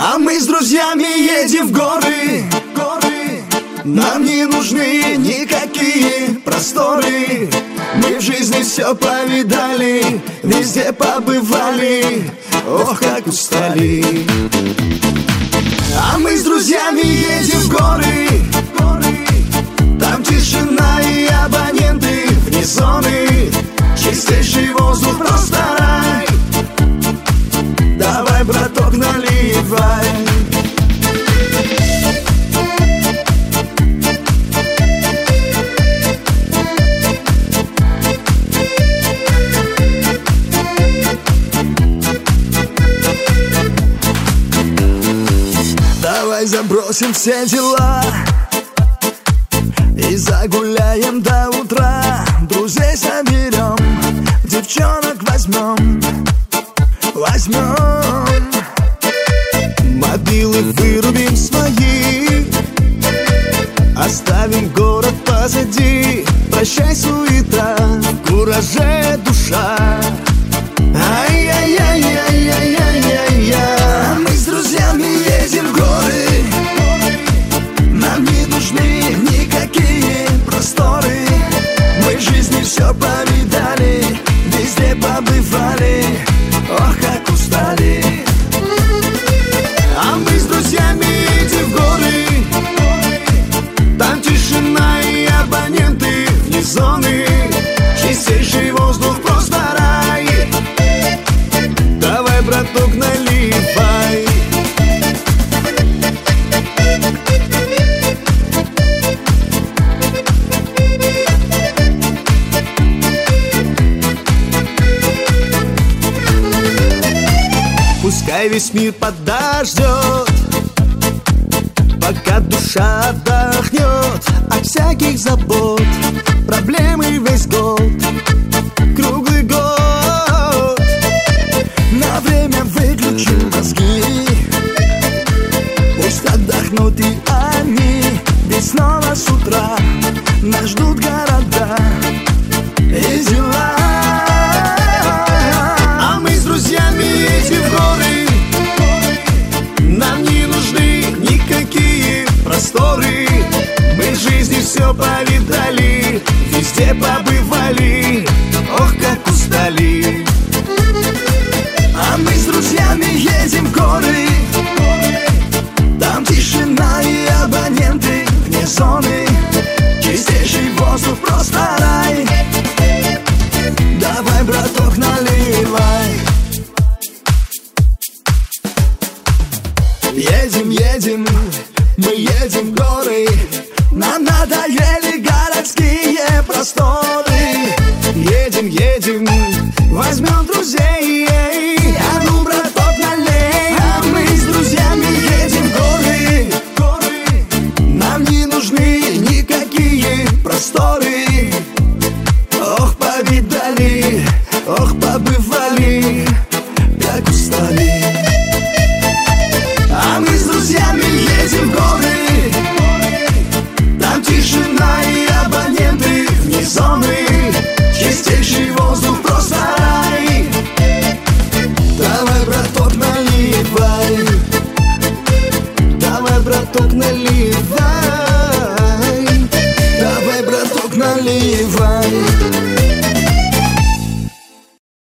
А мы с друзьями едем в горы. Нам не нужны никакие просторы. Мы в жизни все повидали, везде побывали, ох, как устали. А мы с друзьями едем в горы. Там тишина и абоненты вне зоны. Чистейший воздух, просто рай. Давай, браток, наливай. Давай забросим все дела и загуляем до утра. Друзей соберем, девчонок возьмем. Мобилы вырубим свои, оставим город позади. Прощай, суета, в кураже душа. Ай-яй-яй-яй-яй-яй-яй. Мы с друзьями едем в горы. Нам не нужны никакие просторы. Мы в жизни все повидали, везде побывали, ох, как устали. А мы с друзьями едем в горы. Там тишина и абоненты вне зоны. Чистейший воздух, просто рай. Давай, браток, наливай. Пускай весь мир подождет, пока душа отдохнет от всяких забот, проблем и весь год, круглый год. На время выключим мозги, пусть отдохнут и они. Ведь снова с утра нас ждут города и дела. А мы с друзьями едем в горы. Нам не нужны никакие просторы. Мы в жизни все повидали, везде побывали, ох, как устали. А мы с друзьями едем в горы. Там тишина и абоненты вне зоны. Чистейший воздух, просто рай. Давай, браток, наливай. Едем, едем, мы едем в горы. Нам надоели городские просторы. Едем, едем, возьмем друзей